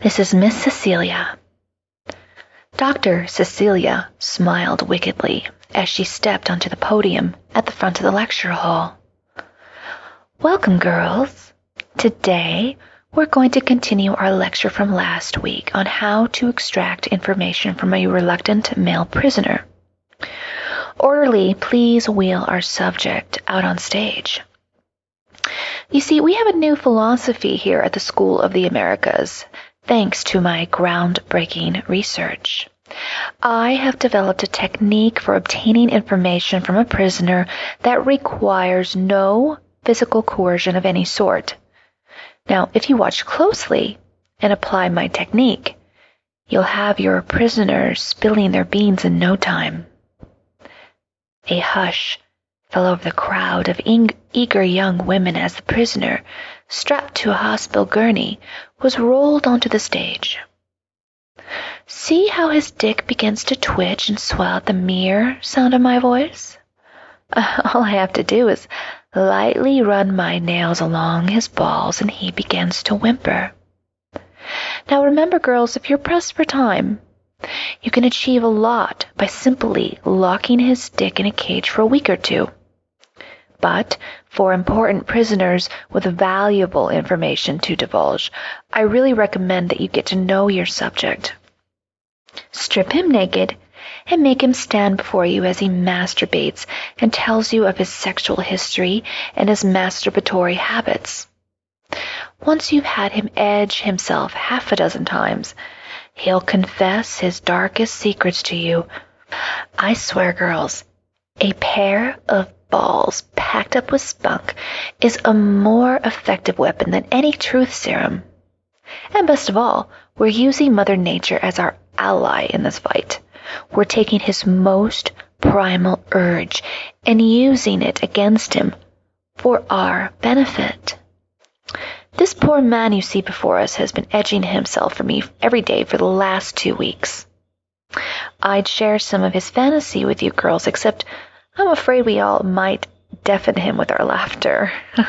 This is Miss Cecilia." Dr. Cecilia smiled wickedly as she stepped onto the podium at the front of the lecture hall. "Welcome, girls. Today, we're going to continue our lecture from last week on how to extract information from a reluctant male prisoner. Orderly, please wheel our subject out on stage. You see, we have a new philosophy here at the School of the Americas, thanks to my groundbreaking research. I have developed a technique for obtaining information from a prisoner that requires no physical coercion of any sort. Now, if you watch closely and apply my technique, you'll have your prisoners spilling their beans in no time." A hush fell over the crowd of eager young women as the prisoner, strapped to a hospital gurney, was rolled onto the stage. "See how his dick begins to twitch and swell at the mere sound of my voice? All I have to do is lightly run my nails along his balls and he begins to whimper. Now remember, girls, if you're pressed for time, you can achieve a lot by simply locking his dick in a cage for a week or two. But for important prisoners with valuable information to divulge, I really recommend that you get to know your subject. Strip him naked and make him stand before you as he masturbates and tells you of his sexual history and his masturbatory habits. Once you've had him edge himself half a dozen times, he'll confess his darkest secrets to you. I swear, girls, a pair of balls packed up with spunk is a more effective weapon than any truth serum. And best of all, we're using Mother Nature as our ally in this fight. We're taking his most primal urge and using it against him for our benefit. This poor man you see before us has been edging himself for me every day for the last 2 weeks. I'd share some of his fantasy with you girls, except I'm afraid we all might deafen him with our laughter.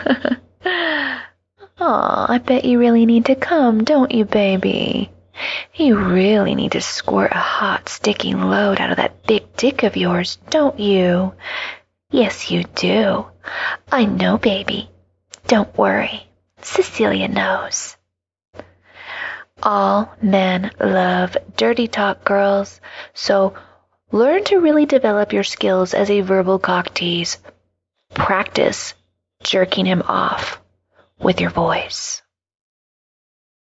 Aw, I bet you really need to come, don't you, baby? You really need to squirt a hot, sticking load out of that big dick of yours, don't you? Yes, you do. I know, baby. Don't worry. Cecilia knows. All men love dirty talk, girls, so learn to really develop your skills as a verbal cock tease. Practice jerking him off with your voice.